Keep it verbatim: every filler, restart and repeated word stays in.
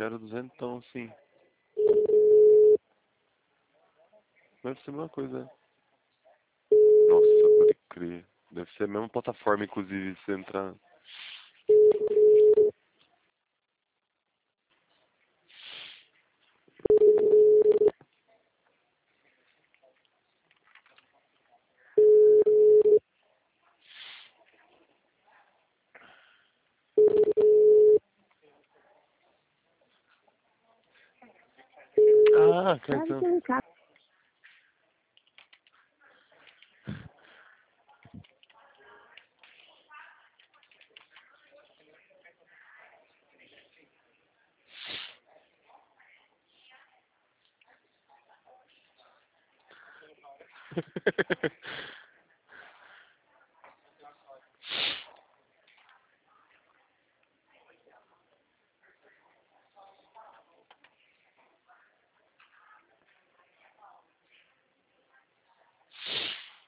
quero duzentão, sim. Deve ser a mesma coisa, né? Nossa, pode crer. Deve ser a mesma plataforma, inclusive, se você entrar. Ah, cartão.